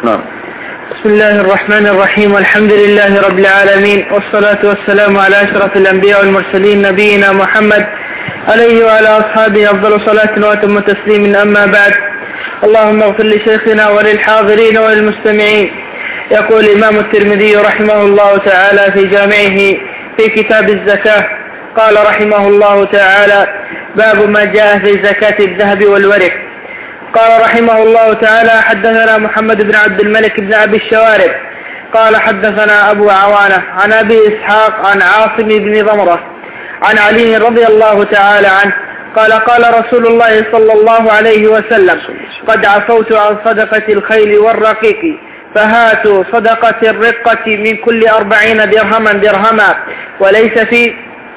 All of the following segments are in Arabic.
نعم. بسم الله الرحمن الرحيم، والحمد لله رب العالمين، والصلاة والسلام على أشرف الأنبياء والمرسلين نبينا محمد عليه وعلى أصحابه أفضل صلاة وأتم تسليم. أما بعد، اللهم اغفر لشيخنا وللحاضرين وللمستمعين. يقول الإمام الترمذي رحمه الله تعالى في جامعه في كتاب الزكاة، قال رحمه الله تعالى: باب ما جاء في زكاة الذهب والورق. قال رحمه الله تعالى: حدثنا محمد بن عبد الملك بن أبي الشوارب قال حدثنا أبو عوانة عن أبي إسحاق عن عاصم بن ضمرة عن علي رضي الله تعالى عنه قال: قال رسول الله صلى الله عليه وسلم: قد عفوت عن صدقة الخيل والرقيق، فهاتوا صدقة الرقة من كل 40 درهما درهما، وليس لي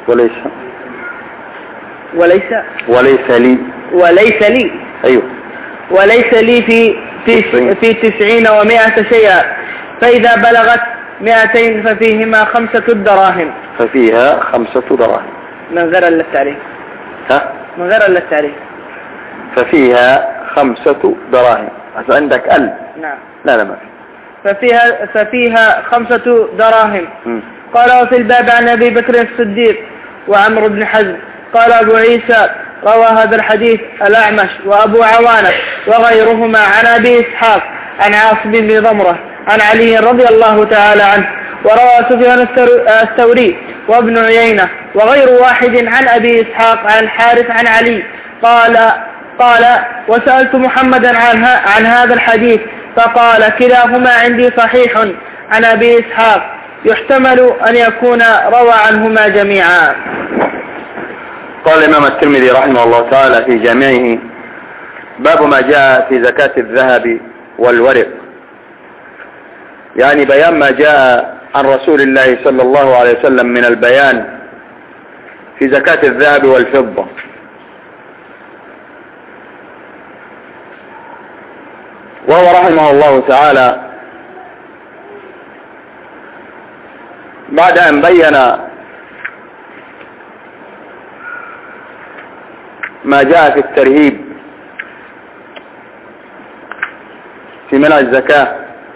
أيوه وليس لي في 90 و100 شيئا، فإذا بلغت 200 ففيهما 5 دراهم. ففيها 5 دراهم من غير التعريف. من غير التعريف. ففيها 5 دراهم. عندك نعم. لا ما ففيها 5 دراهم. قال: وفي الباب عن أبي بكر الصديق وعمرو بن حزم. قال أبو عيسى: روى هذا الحديث الأعمش وأبو عوانة وغيرهما عن أبي إسحاق عن عاصم بن ضمرة عن علي رضي الله تعالى عنه. وروى سفيان الثوري وابن عيينة وغير واحد عن أبي إسحاق عن الحارث عن علي قال: وسألت محمدا عن هذا الحديث فقال: كلاهما عندي صحيح عن أبي إسحاق، يحتمل أن يكون روى عنهما جميعا. قال الإمام الترمذي رحمه الله تعالى في جامعه: باب ما جاء في زكاة الذهب والورق، يعني بيان ما جاء عن رسول الله صلى الله عليه وسلم من البيان في زكاة الذهب والفضة. وهو رحمه الله تعالى بعد أن بين ما جاء في الترهيب في منع الزكاة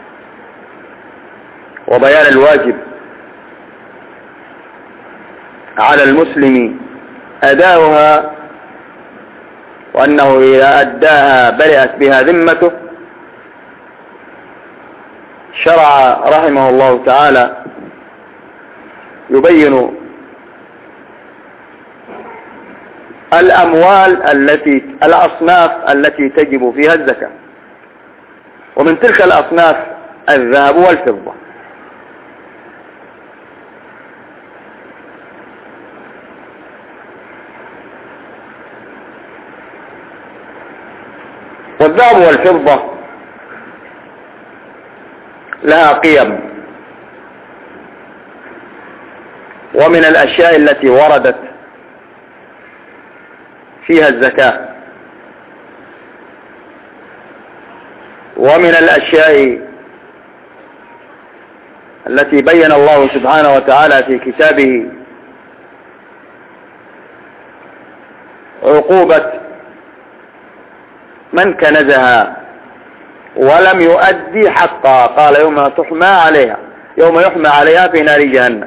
وبيان الواجب على المسلم أداؤها، وأنه إذا أداها برئت بها ذمته، شرع رحمه الله تعالى يبين الأصناف التي تجب فيها الزكاة، ومن تلك الأصناف الذهب والفضة. والذهب والفضة لها قيم، ومن الأشياء التي وردت فيها الزكاة، ومن الأشياء التي بين الله سبحانه وتعالى في كتابه عقوبة من كنزها ولم يؤدي حقها. قال: يوم يحمى عليها في نار جهنم.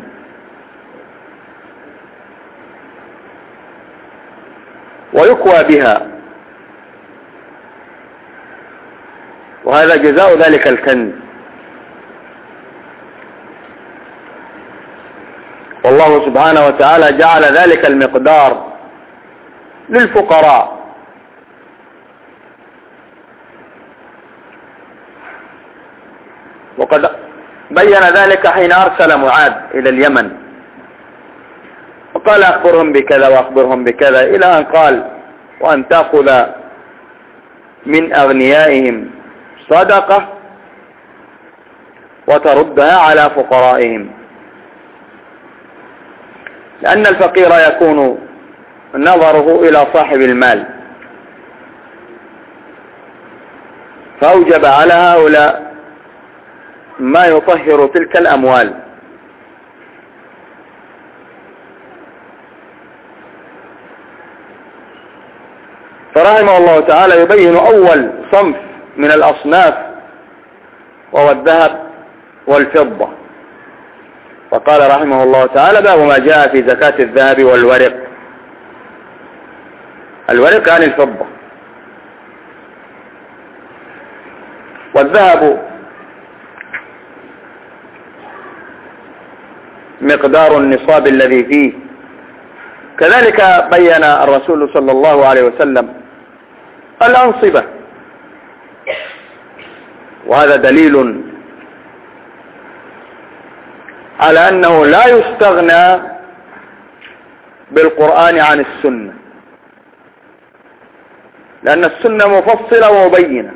ويكوى بها، وهذا جزاء ذلك الكنز. والله سبحانه وتعالى جعل ذلك المقدار للفقراء، وقد بين ذلك حين أرسل معاذ إلى اليمن وقال: أخبرهم بكذا وأخبرهم بكذا، إلى أن قال: وأن تأخذ من أغنيائهم صدقة وتردها على فقرائهم، لأن الفقير يكون نظره إلى صاحب المال، فأوجب على هؤلاء ما يطهر تلك الأموال. فرحمه الله تعالى يبين أول صنف من الأصناف وهو الذهب والفضة. فقال رحمه الله تعالى: باب ما جاء في زكاة الذهب والورق. الورق عن الفضة. والذهب مقدار النصاب الذي فيه. كذلك بين الرسول صلى الله عليه وسلم الأنصبة، وهذا دليل على أنه لا يستغنى بالقرآن عن السنة، لأن السنة مفصلة ومبينة.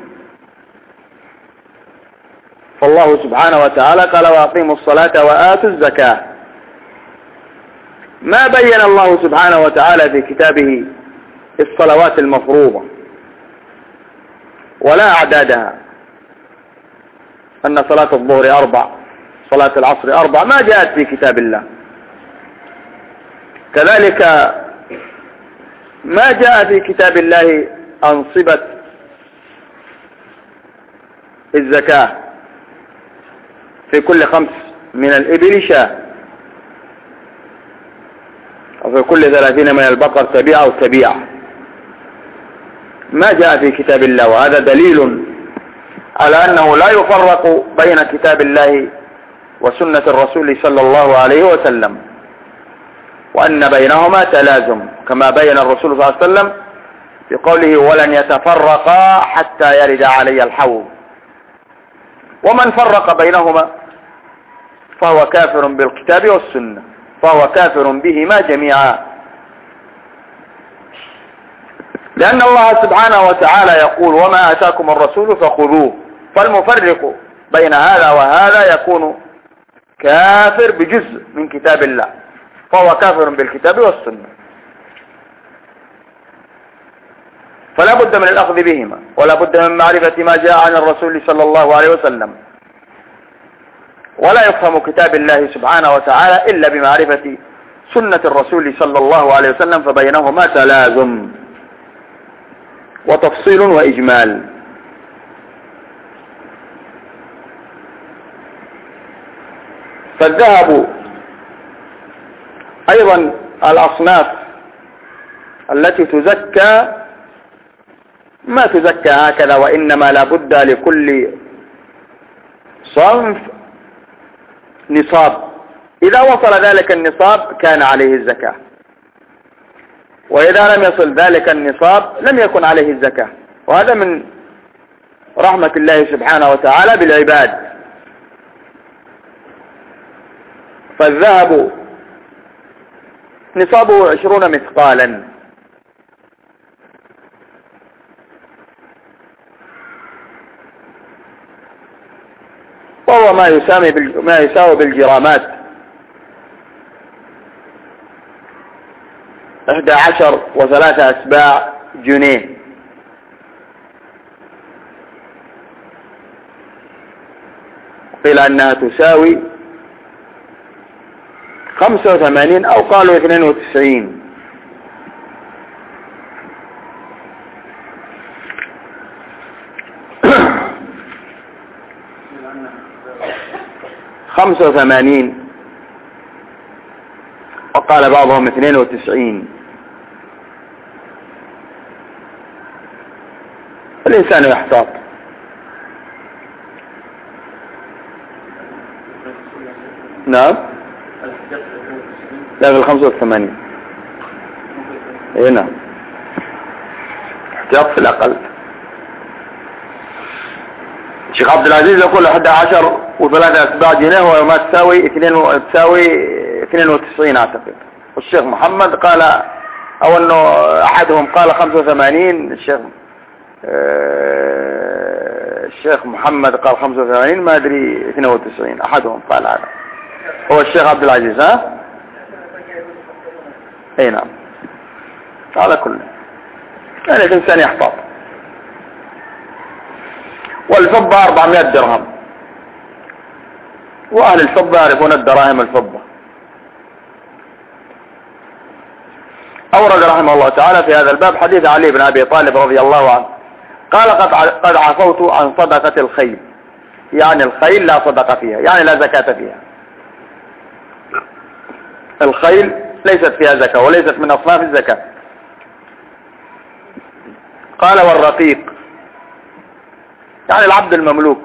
فالله سبحانه وتعالى قال: وأقيموا الصلاة وآتوا الزكاة. ما بين الله سبحانه وتعالى في كتابه الصلوات المفروضة ولا أعدادها، أن صلاة الظهر 4، صلاة العصر 4، ما جاءت في كتاب الله. كذلك ما جاء في كتاب الله أنصبة الزكاة في كل 5 من الإبل شاة، وفي كل 30 من البقر تبيعة أو تبيعة. ما جاء في كتاب الله، وهذا دليل على أنه لا يفرق بين كتاب الله وسنة الرسول صلى الله عليه وسلم، وأن بينهما تلازم، كما بين الرسول صلى الله عليه وسلم في قوله: ولن يتفرقا حتى يرد علي الحوض. ومن فرق بينهما فهو كافر بالكتاب والسنة، فهو كافر بهما جميعا، لأن الله سبحانه وتعالى يقول: وما آتاكم الرسول فخذوه. فالمفرق بين هذا وهذا يكون كافر بجزء من كتاب الله، فهو كافر بالكتاب والسنة. فلا بد من الأخذ بهما، ولا بد من معرفة ما جاء عن الرسول صلى الله عليه وسلم. ولا يفهم كتاب الله سبحانه وتعالى إلا بمعرفة سنة الرسول صلى الله عليه وسلم، فبينهما تلازم وتفصيل وإجمال. فالذهب أيضا الأصناف التي تزكى ما تزكى هكذا، وإنما لا بد لكل صنف نصاب. إذا وصل ذلك النصاب كان عليه الزكاة، وإذا لم يصل ذلك النصاب لم يكن عليه الزكاة. وهذا من رحمة الله سبحانه وتعالى بالعباد. فالذهب نصابه 20 مثقالا، وهو ما يساوي بالجرامات 11 و3 جنيه. قيل أنها تساوي 85 أو قالوا 92. خمسة 85 وقال بعضهم 92. الإنسان يحتاط. نعم، لا، في 85. اي نعم، احتياط في الأقل. الشيخ عبد العزيز يقول 11 و3 جنيه وما تساوي 92 اعتقد. والشيخ محمد قال، او انه احدهم قال 85. الشيخ محمد قال 85، ما ادري 92 احدهم قال هذا. هو الشيخ عبد العزيز. ها، اي نعم. على كل يعني الانسان يحفظ. والفضة 400 درهم، واهل الفضة يعرفون الدراهم الفضة. أورد رحمه الله تعالى في هذا الباب حديث علي بن أبي طالب رضي الله عنه قال: قد عفوت عن صدقة الخيل. يعني الخيل لا صدقة فيها، يعني لا زكاة فيها. الخيل ليست فيها زكاة وليست من أصناف الزكاة. قال والرقيق يعني العبد المملوك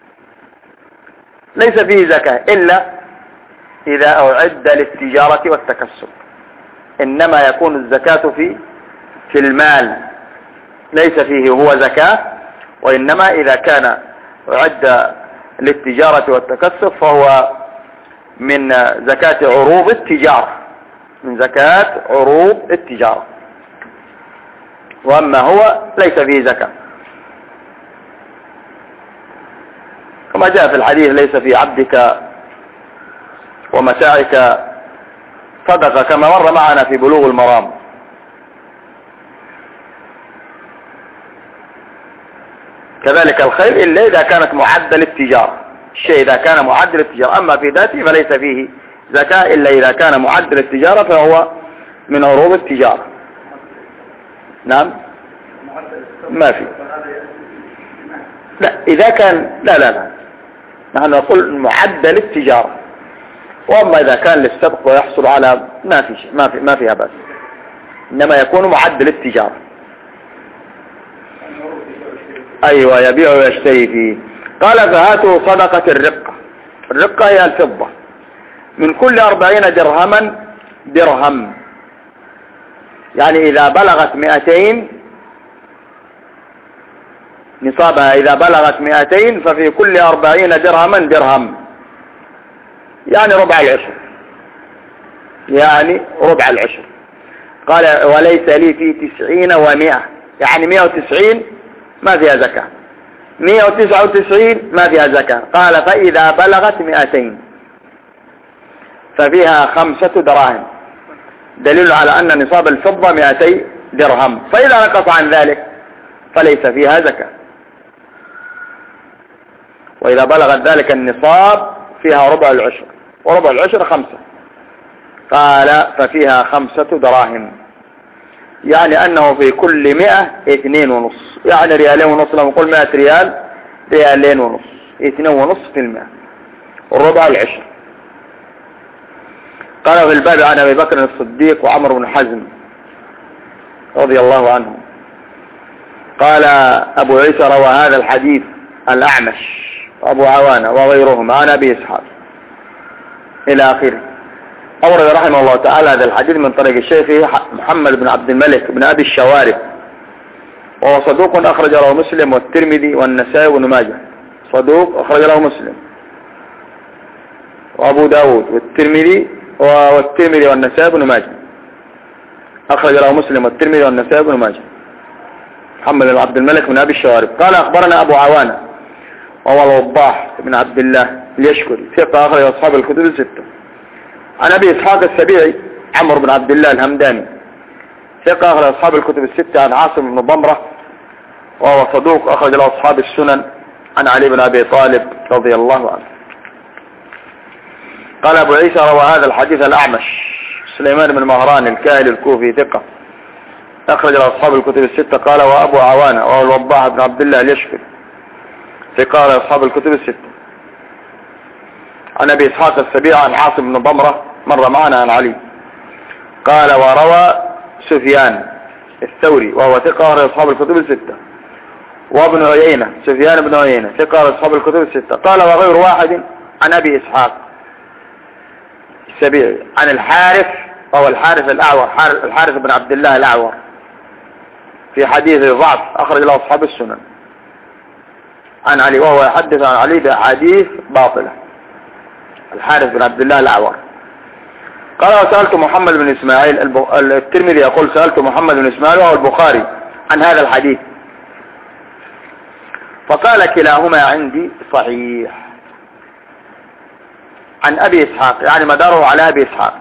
ليس فيه زكاة إلا إذا أعد للتجارة والتكسب، إنما يكون الزكاة في المال، ليس فيه هو زكاة، وإنما إذا كان أعد للتجارة والتكسب فهو من زكاة عروض التجارة، من زكاة عروض التجارة، وأما هو ليس فيه زكاة، كما جاء في الحديث ليس في عبدك ومتاعك صدقة، كما مر معنا في بلوغ المرام. كذلك الخيل إلا إذا كانت معدة للتجارة، الشيء إذا كان معدل التجارة، أما في ذاته فليس فيه زكاة إلا إذا كان معدل التجارة فهو من عروض التجارة. نعم ما في، لا إذا كان لا نحن نقول معدل التجارة، وأما إذا كان للسبق ويحصل على ما في شيء، ما فيها بأس، إنما يكون معدل التجارة. أيوة يبيع ويشتري فيه. قال فهاتوا صدقة الرقة. الرقة هي الفضة، من كل 40 درهما درهم، يعني إذا بلغت 200 نصابها، إذا بلغت 200 ففي كل 40 درهما درهم، يعني ربع العشر، يعني ربع العشر. قال وليس لي في 90 و100، يعني 190 ما فيها زكاة، 199 ما فيها زكاة. قال فإذا بلغت 200 ففيها 5 دراهم، دليل على أن نصاب الفضة 200 درهم، فإذا نقص عن ذلك فليس فيها زكاة، وإذا بلغت ذلك النصاب فيها ربع العشر، وربع العشر 5. قال ففيها 5 دراهم، يعني أنه في كل 100 2.5، يعني 2.5 لما نقول 100 ريال 2.5، 2.5%، والربع العشر. قال في الباب عن أبي بكر الصديق وعمر بن حزم رضي الله عنه. قال أبو عيسى روى هذا الحديث الأعمش وأبو عوانة وغيرهم عن أبي إسحاق إلى آخره. أورد رحمه الله تعالى هذا الحديث من طريق الشيخ محمد بن عبد الملك بن أبي الشوارب، وهو صدوق أخرج له مسلم والترمذي والنسائي وابن ماجه. صدوق أخرج له مسلم وأبو داود والترمذي والنسائي وابن ماجه، أخرج له مسلم والترمذي والنسائي وابن ماجه. محمد بن عبد الملك بن أبي الشوارب قال أخبرنا أبو عوانة وهو الوضاح بن عبد الله اليشكري، ثقة أخرج أصحاب الكتب الستة. عن أبي إسحاق السبيعي عمرو بن عبد الله الهمداني، ثقة أخرج أصحاب الكتب الستة. عن عاصم بن ضمرة وهو صدوق أخرج له أصحاب السنن. عن علي بن أبي طالب رضي الله عنه. قال أبو عيسى روى هذا الحديث الأعمش سليمان بن مهران الكاهلي الكوفي، ثقة أخرج له أصحاب الكتب الستة. قال وأبو عوانة وهو الوضاح بن عبد الله اليشكري، ثقة أخرج أصحاب الكتب الستة. عن أبي إسحاق السبيعي عن عاصم بن ضمرة مر معنا عن علي. قال وروى سفيان الثوري وهو ثقة أخرج أصحاب الكتب الستة، وابن عيينة سفيان بن عيينة ثقة أخرج أصحاب الكتب الستة. قال وغير واحد عن أبي إسحاق السبيعي عن الحارث وهو الحارث الأعور، الحارث بن عبد الله الأعور، في حديث ضعف أخرج له أصحاب السنن. عن علي وهو يحدث عن علي بأحاديث باطلة، الحارث بن عبد الله الأعور. قال وسألت محمد بن إسماعيل، الترمذي يقول سألت محمد بن إسماعيل وهو البخاري عن هذا الحديث، فقال كلاهما عندي صحيح. عن أبي إسحاق يعني مداره على أبي إسحاق.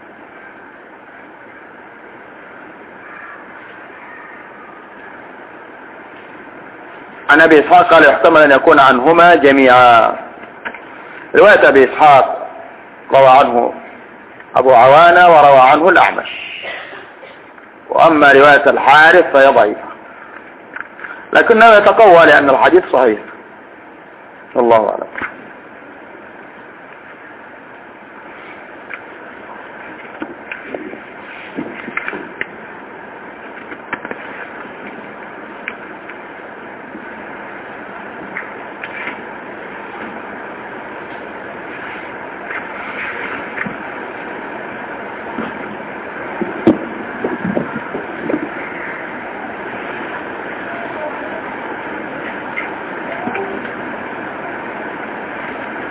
عن أبي إسحاق قال يحتمل أن يكون عنهما جميعا. رواية أبي إسحاق روى عنه أبو عوانة وروى عنه الأعمش، وأما رواية الحارث فهي ضعيفة، لكنه يتقوى لأن الحديث صحيح. والله أعلم.